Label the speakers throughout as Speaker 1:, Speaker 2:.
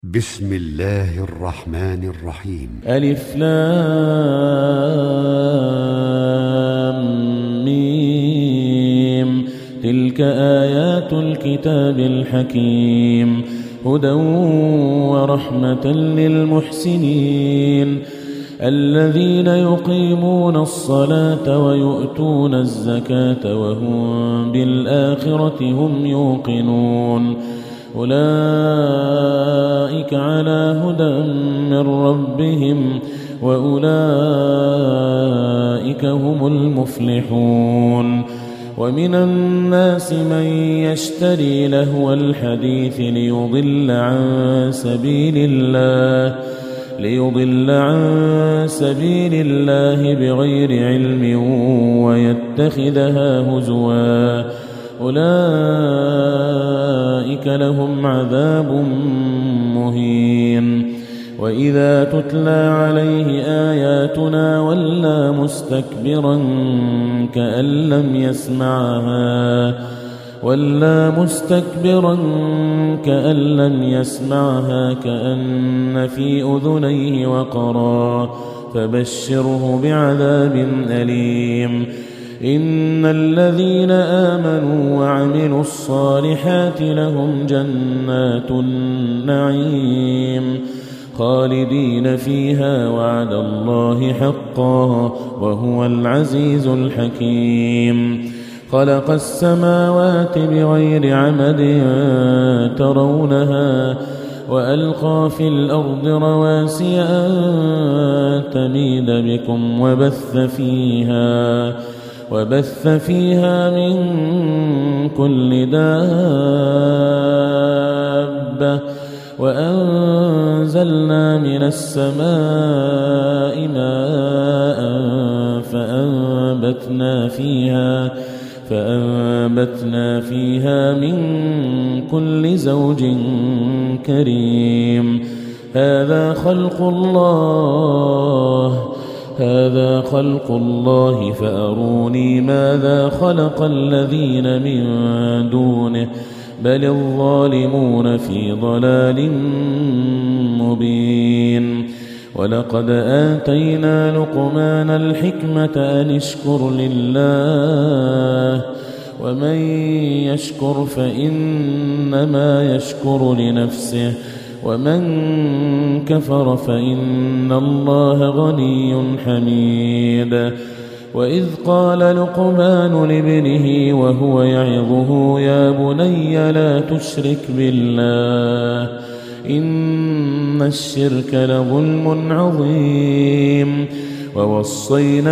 Speaker 1: بسم الله الرحمن الرحيم.
Speaker 2: ألف لام ميم. تلك آيات الكتاب الحكيم، هدى ورحمة للمحسنين الذين يقيمون الصلاة ويؤتون الزكاة وهم بالآخرة هم يوقنون. أولئك على هدى من ربهم وأولئك هم المفلحون. ومن الناس من يشتري لهو الحديث ليضل عن سبيل الله بغير علم ويتخذها هزوا، أولئك لهم عذاب مهين. وإذا تتلى عليه آياتنا ولى مستكبرا كأن لم يسمعها كأن في أذنيه وقرا، فبشره بعذاب أليم. إن الذين آمنوا وعملوا الصالحات لهم جنات النعيم خالدين فيها، وعد الله حقا وهو العزيز الحكيم. خلق السماوات بغير عمد ترونها وألقى في الأرض رواسي أن تميد بكم وبث فيها من كل دابة، وأنزلنا من السماء ماء فأنبتنا فيها من كل زوج كريم. هذا خلق الله فأروني ماذا خلق الذين من دونه، بل الظالمون في ضلال مبين. ولقد آتينا لقمان الحكمة أن اشكر لله، ومن يشكر فإنما يشكر لنفسه، ومن كفر فإن الله غني حميد. وإذ قال لقمان لابنه وهو يعظه يا بني لا تشرك بالله إن الشرك لظلم عظيم. ووصينا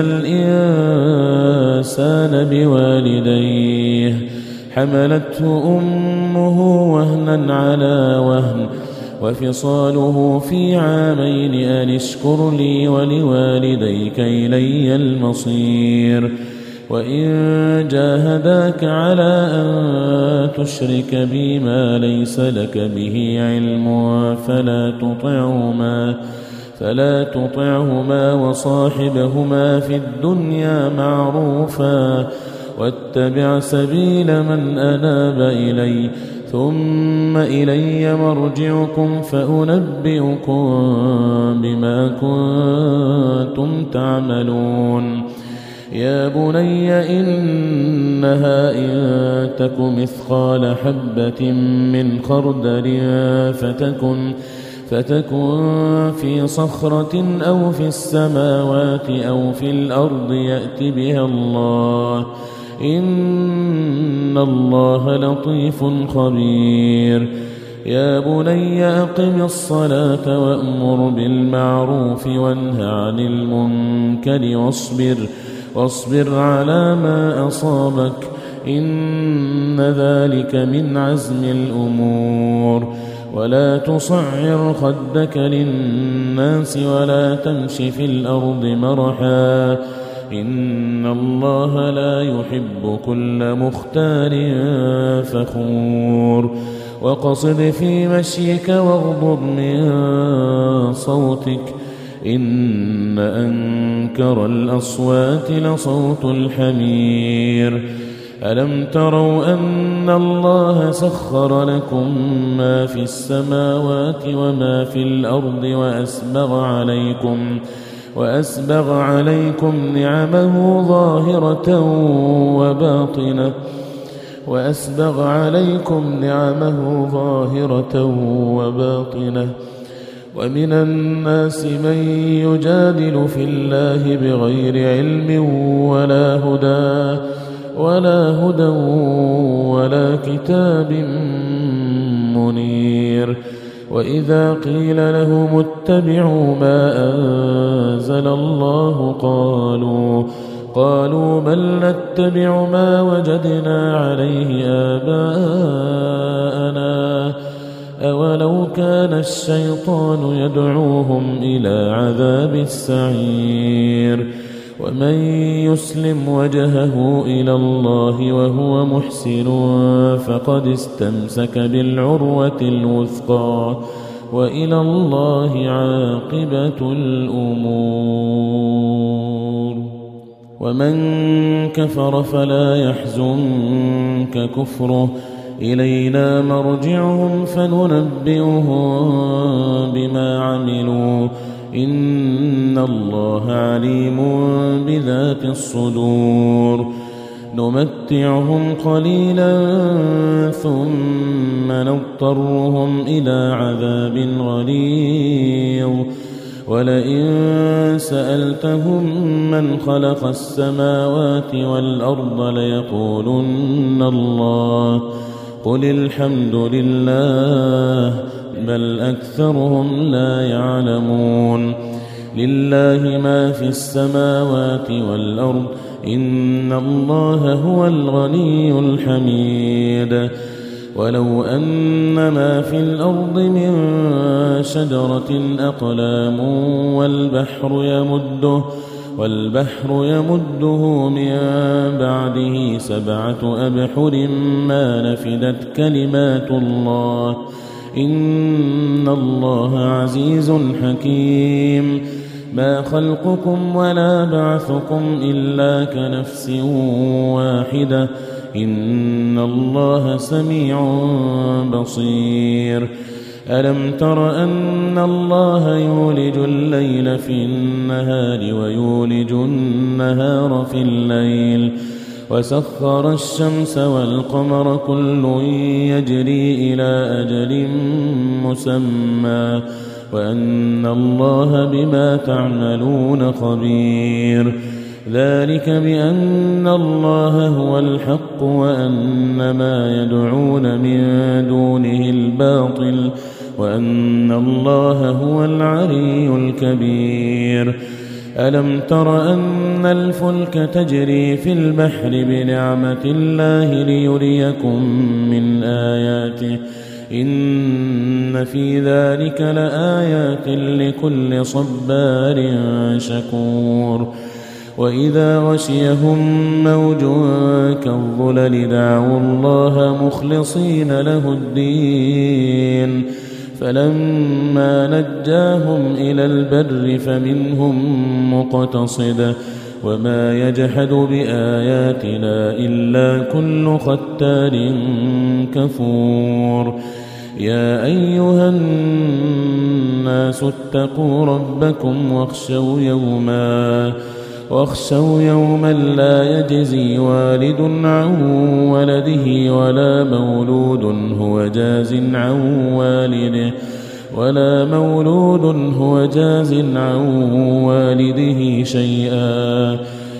Speaker 2: الإنسان بوالديه حملته أمه وهنا على وهن وفصاله في عامين أن اشكر لي ولوالديك إلي المصير. وإن جاهداك على أن تشرك بي ما ليس لك به علم فلا تطعهما وصاحبهما في الدنيا معروفا، واتبع سبيل من أناب إلي، ثم إلي مرجعكم فأنبئكم بما كنتم تعملون. يا بني إنها إن تك مثقال حبة من خردل فتكن في صخرة أو في السماوات أو في الأرض يأت بها الله، إن الله لطيف خبير. يا بني أقم الصلاة وأمر بالمعروف وانه عن المنكر واصبر على ما أصابك، إن ذلك من عزم الأمور. ولا تصعر خدك للناس ولا تمش في الأرض مرحا، إن الله لا يحب كل مختال فخور. وقصد في مشيك واغضض من صوتك، إن أنكر الأصوات لصوت الحمير. ألم تروا أن الله سخر لكم ما في السماوات وما في الأرض وأسبغ عليكم نعمه ظاهرة وباطنة ومن الناس من يجادل في الله بغير علم ولا هدى ولا كتاب منير وإذا قيل لهم اتبعوا ما أنزل الله قالوا بل نتبع ما وجدنا عليه آباءنا أولو كان الشيطان يدعوهم إلى عذاب السعير ومن يسلم وجهه إلى الله وهو محسن فقد استمسك بالعروة الوثقى وإلى الله عاقبة الأمور ومن كفر فلا يحزنك كفره إلينا مرجعهم فننبئهم بما عملوا إن الله عليم بذات الصدور نمتعهم قليلا ثم نضطرهم إلى عذاب غليظ ولئن سألتهم من خلق السماوات والأرض ليقولن الله قل الحمد لله بل أكثرهم لا يعلمون لله ما في السماوات والأرض إن الله هو الغني الحميد ولو أن ما في الأرض من شجرة أقلام والبحر يمده من بعده 7 أبحر ما نفدت كلمات الله إن الله عزيز حكيم ما خلقكم ولا بعثكم إلا كنفس واحدة إن الله سميع بصير ألم تر أن الله يولج الليل في النهار ويولج النهار في الليل وسخر الشمس والقمر كل يجري إلى أجل مسمى وأن الله بما تعملون خبير ذلك بأن الله هو الحق وأن ما يدعون من دونه الباطل وأن الله هو العلي الكبير ألم تر أن الفلك تجري في البحر بنعمة الله ليريكم من آياته إن في ذلك لآيات لكل صبار شكور وإذا غشيهم موج كالظلل دعوا الله مخلصين له الدين فلما نجاهم إلى البر فمنهم مقتصد وما يجحد بآياتنا إلا كل ختار كفور يا أيها الناس اتقوا ربكم واخشوا يوما لا يجزي والد عن ولده ولا مولود هو جاز عن والده شيئا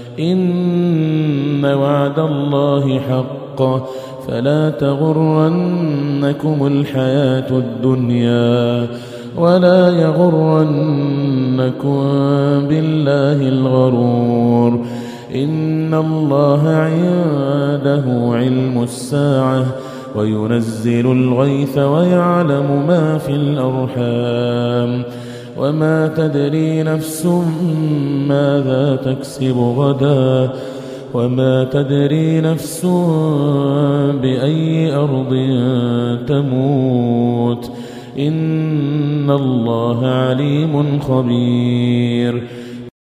Speaker 2: إن وعد الله حق فلا تغرنكم الحياة الدنيا ولا يغرنكم بالله الغرور إن الله عنده علم الساعة وينزل الغيث ويعلم ما في الأرحام وما تدري نفس ماذا تكسب غدا وما تدري نفس بأي أرض تموت إن الله عليم خبير